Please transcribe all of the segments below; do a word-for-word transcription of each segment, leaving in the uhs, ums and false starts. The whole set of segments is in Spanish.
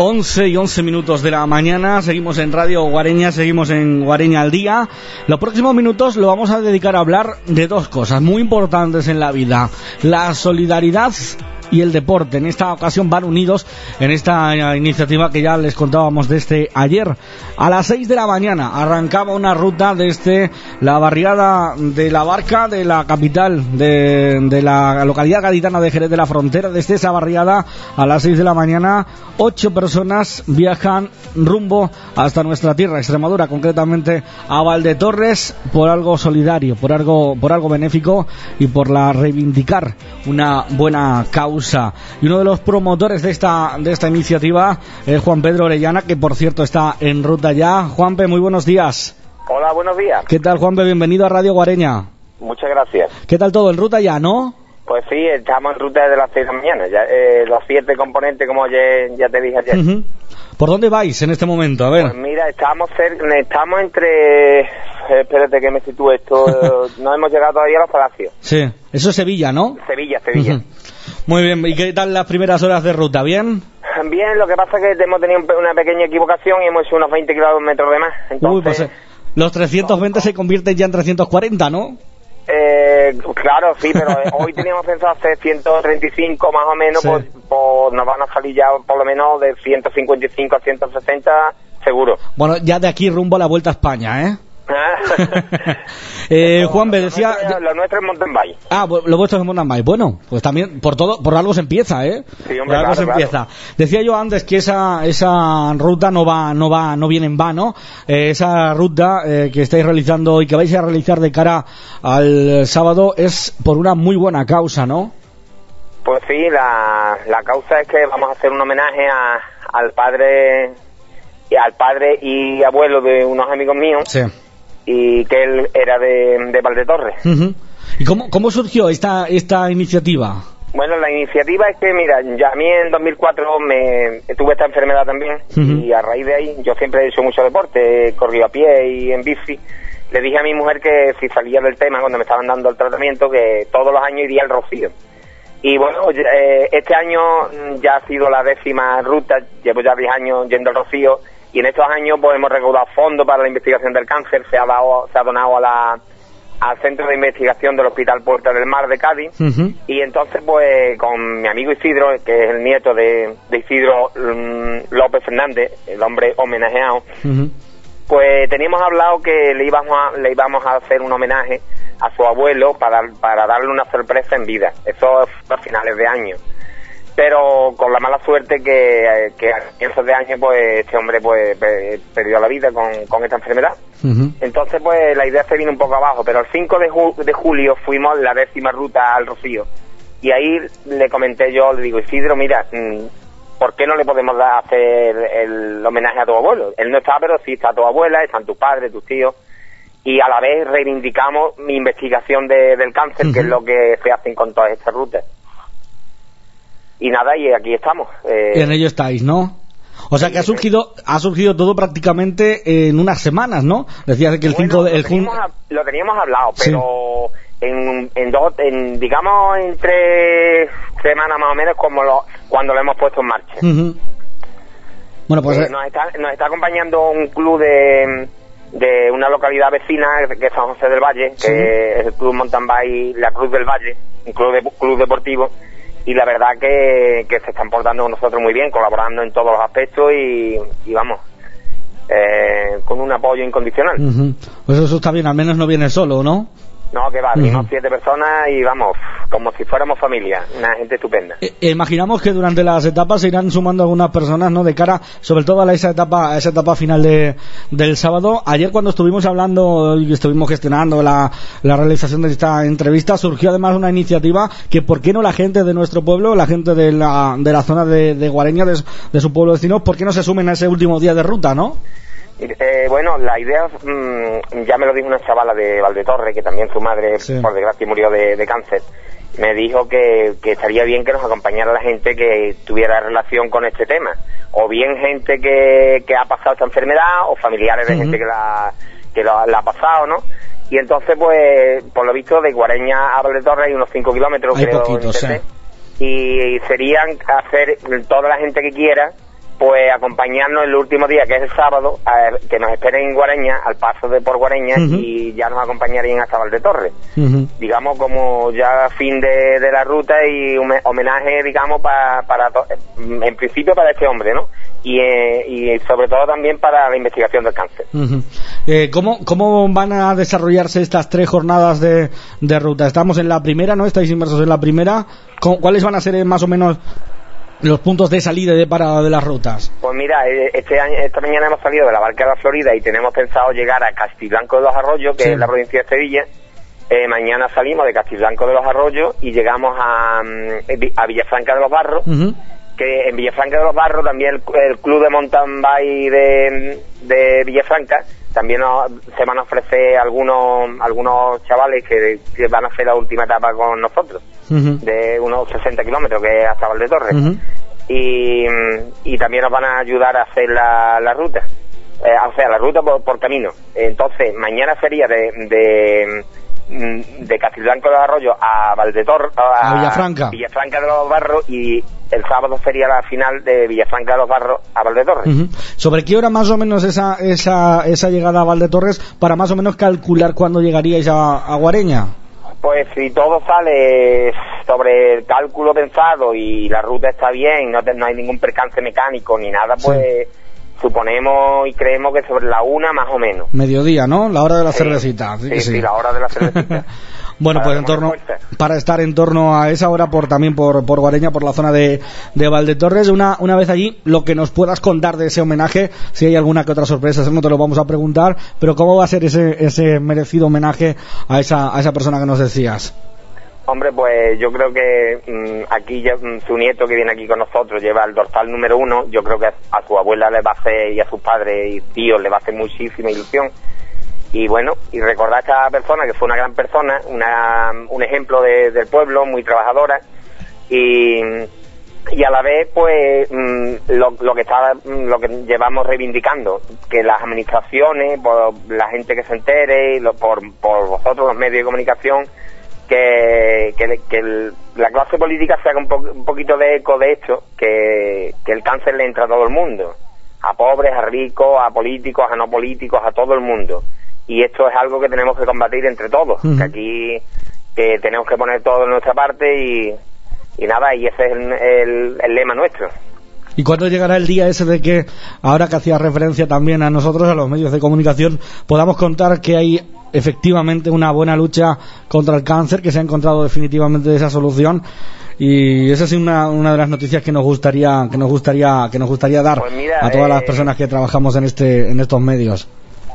once y once minutos de la mañana, seguimos en Radio Guareña, seguimos en Guareña al Día. Los próximos minutos lo vamos a dedicar a hablar de dos cosas muy importantes en la vida: la solidaridad y el deporte. En esta ocasión van unidos en esta iniciativa que ya les contábamos desde ayer. A las seis de la mañana arrancaba una ruta desde la barriada de La Barca, de la capital de, de la localidad gaditana de Jerez de la Frontera. Desde esa barriada a las seis de la mañana, ocho personas viajan rumbo hasta nuestra tierra, Extremadura, concretamente a Valdetorres, por algo solidario, por algo, por algo benéfico y por la reivindicar una buena causa. Y uno de los promotores de esta de esta iniciativa es Juan Pedro Orellana, que por cierto está en ruta ya. Juanpe, muy buenos días. Hola, buenos días. ¿Qué tal, Juanpe? Bienvenido a Radio Guareña. Muchas gracias. ¿Qué tal todo? ¿En ruta ya, no? Pues sí, estamos en ruta desde las seis de la mañana. Ya, eh, los siete componentes, como ya, ya te dije ayer. Uh-huh. ¿Por dónde vais en este momento? A ver. Pues mira, estamos cerca, estamos entre... Espérate que me sitúe esto. No hemos llegado todavía a los palacios. Sí, eso es Sevilla, ¿no? Sevilla, Sevilla. Uh-huh. Muy bien, ¿y qué tal las primeras horas de ruta? ¿Bien? Bien, lo que pasa es que hemos tenido una pequeña equivocación y hemos hecho unos veinte kilómetros de más. Entonces, Uy, pues eh, los trescientos veinte se convierten ya en trescientos cuarenta, ¿no? Eh, claro, sí, pero hoy teníamos pensado hacer ciento treinta y cinco más o menos, sí. pues, pues nos van a salir ya por lo menos de ciento cincuenta y cinco a ciento sesenta seguro. Bueno, ya de aquí rumbo a la Vuelta a España, ¿eh? eh, Juan me decía lo, lo nuestro es mountain bike. Ah, lo vuestro es mountain bike. Bueno, pues también por todo, por algo se empieza, ¿eh? Sí, hombre, por algo claro, se empieza. Claro. Decía yo antes que esa esa ruta no va no va no viene en vano. Eh, esa ruta eh, que estáis realizando y que vais a realizar de cara al sábado es por una muy buena causa, ¿no? Pues sí, la la causa es que vamos a hacer un homenaje a, al padre y al padre y abuelo de unos amigos míos. Sí. Y que él era de, de Valdetorres. Uh-huh. ¿Y cómo, cómo surgió esta esta iniciativa? Bueno, la iniciativa es que, mira, ya a mí en dos mil cuatro me tuve esta enfermedad también. Uh-huh. Y a raíz de ahí, yo siempre he hecho mucho deporte, he corrido a pie y en bici. Le dije a mi mujer que si salía del tema, cuando me estaban dando el tratamiento, que todos los años iría al Rocío. Y bueno, eh, este año ya ha sido la décima ruta, llevo ya diez años yendo al Rocío. Y en estos años pues hemos recaudado fondos para la investigación del cáncer, se ha dado, se ha donado a la, al Centro de Investigación del Hospital Puerta del Mar de Cádiz. Uh-huh. Y entonces pues con mi amigo Isidro, que es el nieto de, de Isidro um, López Fernández, el hombre homenajeado, uh-huh. pues teníamos hablado que le íbamos a, le íbamos a hacer un homenaje a su abuelo para, para darle una sorpresa en vida. Eso fue a finales de año. Pero con la mala suerte que, que a comienzos de año pues este hombre pues perdió la vida con, con esta enfermedad. Uh-huh. Entonces pues la idea se vino un poco abajo, pero el cinco de, ju- de julio fuimos la décima ruta al Rocío y ahí le comenté yo, le digo, Isidro, mira, ¿por qué no le podemos dar, hacer el homenaje a tu abuelo? Él no está, pero sí está tu abuela, están tus padres, tus tíos, y a la vez reivindicamos mi investigación de, del cáncer, uh-huh. que es lo que se hacen con todas estas rutas. Y nada, y aquí estamos. Eh... Y en ello estáis, ¿no? O sea que ha surgido ha surgido todo prácticamente en unas semanas, ¿no? Decías que el bueno, cinco de... El lo, teníamos, lo teníamos hablado, pero sí. en, en dos, en, digamos, en tres semanas más o menos, como lo, cuando lo hemos puesto en marcha. Uh-huh. Bueno, pues... Eh, nos, está, nos está acompañando un club de, de una localidad vecina, que es San José del Valle, que sí. es el Club Mountain Bike La Cruz del Valle, un club, de, club deportivo. Y la verdad que, que se están portando con nosotros muy bien, colaborando en todos los aspectos y, y vamos, eh, con un apoyo incondicional. Uh-huh. Pues eso está bien, al menos no viene solo, ¿no? No, que va, Uh-huh. vimos siete personas y vamos, como si fuéramos familia, una gente estupenda. Eh, imaginamos que durante las etapas se irán sumando algunas personas, ¿no? De cara, sobre todo a esa etapa, a esa etapa final de, del sábado. Ayer cuando estuvimos hablando y estuvimos gestionando la, la realización de esta entrevista, surgió además una iniciativa que por qué no la gente de nuestro pueblo, la gente de la, de la zona de, de Guareña, de, de su pueblo vecino, ¿por qué no se sumen a ese último día de ruta, no? Eh, bueno, la idea, mmm, ya me lo dijo una chavala de Valdetorres, que también su madre, sí. por desgracia, murió de, de cáncer. Me dijo que, que estaría bien que nos acompañara la gente que tuviera relación con este tema. O bien gente que, que ha pasado esta enfermedad, o familiares de uh-huh. gente que, la, que la, la ha pasado, ¿no? Y entonces, pues, por lo visto, de Guareña a Valdetorres hay unos cinco kilómetros, hay creo. Poquito, sí. Y serían hacer toda la gente que quiera, pues acompañarnos el último día, que es el sábado, a, que nos esperen en Guareña, al paso de por Guareña, uh-huh. y ya nos acompañarían hasta Valdetorres. Uh-huh. Digamos, como ya fin de, de la ruta y un homenaje, digamos, pa, para to- en principio para este hombre, ¿no? Y, eh, y sobre todo también para la investigación del cáncer. Uh-huh. Eh, ¿cómo, ¿Cómo van a desarrollarse estas tres jornadas de, de ruta? Estamos en la primera, ¿no? Estáis inmersos en la primera. ¿Cuáles van a ser más o menos los puntos de salida y de parada de las rutas? Pues mira, este año, esta mañana hemos salido de la Barca de la Florida y tenemos pensado llegar a Castiblanco de los Arroyos, que sí. es la provincia de Sevilla. Eh, mañana salimos de Castiblanco de los Arroyos y llegamos a, a Villafranca de los Barros. Uh-huh. Que en Villafranca de los Barros también el, el club de mountain bike de, de Villafranca también nos, se van a ofrecer algunos algunos chavales que, que van a hacer la última etapa con nosotros, uh-huh. de unos sesenta kilómetros, que es hasta Valdetorres. Uh-huh. y, y también nos van a ayudar a hacer la, la ruta, eh, o sea, la ruta por, por camino. Entonces mañana sería de, de de Castiblanco de los Arroyos a Valdetor a, a Villafranca. Villafranca de los Barros, y el sábado sería la final de Villafranca de los Barros a Valdetorres. Uh-huh. ¿Sobre qué hora más o menos esa esa esa llegada a Valdetorres, para más o menos calcular cuándo llegaríais a, a Guareña? Pues si todo sale sobre el cálculo pensado y la ruta está bien, no, te, no hay ningún percance mecánico ni nada, pues sí. Suponemos y creemos que sobre la una más o menos. Mediodía, ¿no? La hora de la sí, cervecita. Sí, sí, sí, la hora de la cervecita. Bueno, para pues en torno, para estar en torno a esa hora, por también por, por Guareña, por la zona de, de Valdetorres. Una, una vez allí, lo que nos puedas contar de ese homenaje, si hay alguna que otra sorpresa, eso no te lo vamos a preguntar, pero ¿cómo va a ser ese, ese merecido homenaje a esa, a esa persona que nos decías? Hombre, pues yo creo que mmm, aquí ya, mmm, su nieto que viene aquí con nosotros lleva el dorsal número uno. Yo creo que a, a su abuela le va a hacer, y a sus padres y tíos le va a hacer muchísima ilusión. Y bueno, y recordar a esta persona que fue una gran persona, una, un ejemplo de, del pueblo, muy trabajadora, y, y a la vez pues mmm, lo, lo que está, lo que llevamos reivindicando, que las administraciones, por la gente que se entere, lo, por, por vosotros los medios de comunicación, que, que, que el, la clase política se haga un, po, un poquito de eco de esto, que, que el cáncer le entra a todo el mundo, a pobres, a ricos, a políticos, a no políticos, a todo el mundo, y esto es algo que tenemos que combatir entre todos, uh-huh. que aquí que tenemos que poner todo de nuestra parte y, y nada, y ese es el, el, el lema nuestro. ¿Y cuándo llegará el día ese de que, ahora que hacías referencia también a nosotros, a los medios de comunicación, podamos contar que hay efectivamente una buena lucha contra el cáncer, que se ha encontrado definitivamente esa solución? Y esa es una, una de las noticias que nos gustaría que nos gustaría que nos gustaría dar pues mira, a todas eh, las personas que trabajamos en este en estos medios.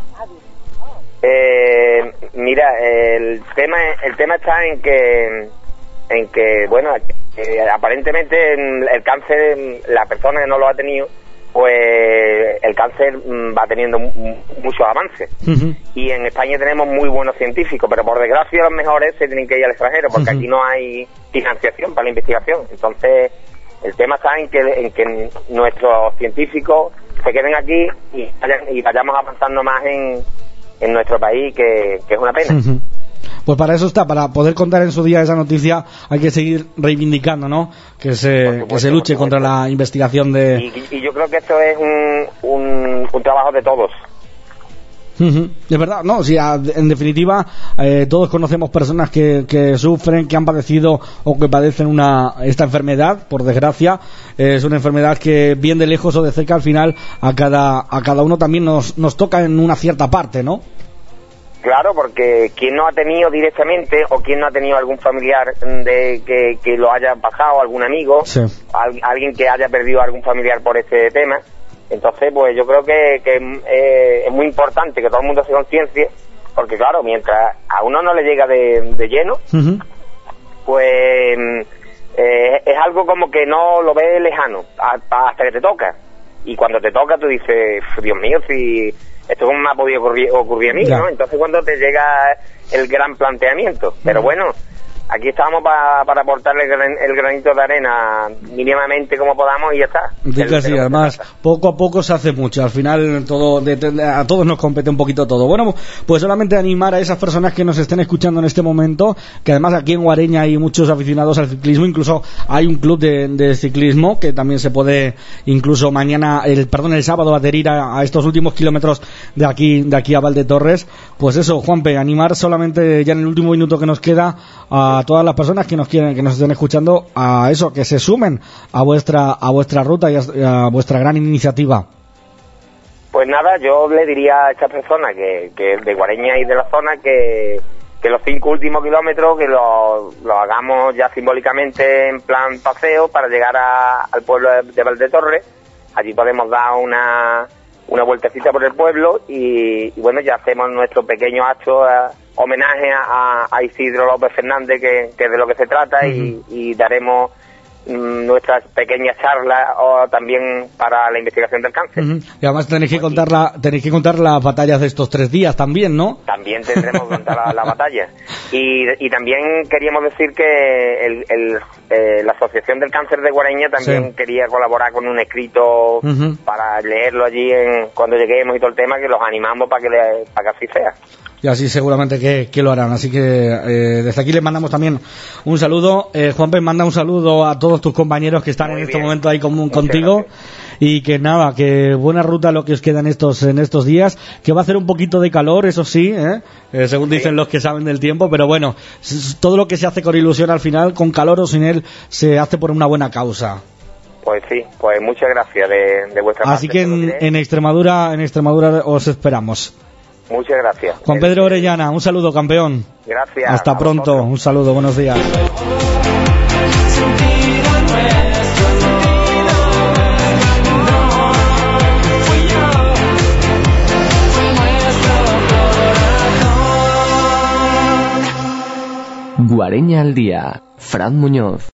Eh, mira, el tema el tema está en que en que bueno, eh, aparentemente el cáncer, la persona que no lo ha tenido, pues el cáncer va teniendo m- muchos avances. Uh-huh. Y en España tenemos muy buenos científicos, pero por desgracia los mejores se tienen que ir al extranjero, porque uh-huh. aquí no hay financiación para la investigación. Entonces el tema está en que, en que nuestros científicos se queden aquí y, vayan, y vayamos avanzando más en, en nuestro país, que, que es una pena. Uh-huh. Pues para eso está, para poder contar en su día esa noticia, hay que seguir reivindicando, ¿no? Que se, supuesto, que se luche contra la investigación de... Y, y yo creo que esto es un, un, un trabajo de todos. Uh-huh. Es verdad, no, sí, en definitiva, eh, todos conocemos personas que, que sufren, que han padecido o que padecen una esta enfermedad, por desgracia. Eh, es una enfermedad que, bien de lejos o de cerca, al final a cada a cada uno también nos, nos toca en una cierta parte, ¿no? Claro, porque quien no ha tenido directamente, o quien no ha tenido algún familiar de que, que lo haya pasado, algún amigo, sí. al, alguien que haya perdido a algún familiar por este tema. Entonces, pues yo creo que, que eh, es muy importante que todo el mundo se conciencie, porque claro, mientras a uno no le llega de, de lleno, uh-huh. pues eh, es algo como que no lo ves lejano a, hasta que te toca. Y cuando te toca tú dices, Dios mío, si esto como me ha podido ocurrir, ocurrir a mí, ya. ¿no? Entonces cuando te llega el gran planteamiento, pero bueno, aquí estamos pa, para aportarle el, gran, el granito de arena mínimamente como podamos y ya está. Digo así, además, poco a poco se hace mucho. Al final, todo de, de, a todos nos compete un poquito todo. Bueno, pues solamente animar a esas personas que nos estén escuchando en este momento, que además aquí en Guareña hay muchos aficionados al ciclismo, incluso hay un club de, de ciclismo que también se puede, incluso mañana, el perdón, el sábado, adherir a, a estos últimos kilómetros de aquí, de aquí a Valdetorres. Pues eso, Juanpe, animar solamente ya en el último minuto que nos queda a todas las personas que nos quieren, que nos estén escuchando, a eso, que se sumen a vuestra, a vuestra ruta y a, a vuestra gran iniciativa. Pues nada, yo le diría a esta persona que, que de Guareña y de la zona que, que los cinco últimos kilómetros que lo, lo hagamos ya simbólicamente en plan paseo para llegar a, al pueblo de, de Valdetorres. Allí podemos dar una una vueltecita por el pueblo y, y bueno, ya hacemos nuestro pequeño acto a, homenaje a, a Isidro López Fernández, que, que es de lo que se trata, uh-huh. y, y daremos mm, nuestras pequeñas charlas o también para la investigación del cáncer. Uh-huh. Y además tenéis que contar la, tenéis que contar las batallas de estos tres días también, ¿no? También tendremos que contar las la batallas. Y, y también queríamos decir que el, el, eh, la Asociación del Cáncer de Guareña también sí. quería colaborar con un escrito uh-huh. para leerlo allí en, cuando lleguemos y todo el tema, que los animamos para que, le, para que así sea. Y así seguramente que, que lo harán. Así que eh, desde aquí les mandamos también un saludo. Eh, Juanpe, manda un saludo a todos tus compañeros que están Muy en bien. este momento ahí con, contigo. Y que nada, que buena ruta lo que os queda en estos, en estos días. Que va a hacer un poquito de calor, eso sí, ¿eh? Eh, según sí. dicen los que saben del tiempo. Pero bueno, todo lo que se hace con ilusión al final, con calor o sin él, se hace por una buena causa. Pues sí, pues muchas gracias de, de vuestra parte. Así que en, en Extremadura, en Extremadura os esperamos. Muchas gracias. Juan Pedro Orellana, un saludo, campeón. Gracias. Hasta pronto, vosotros. Un saludo, buenos días. Guareña al día, Fran Muñoz.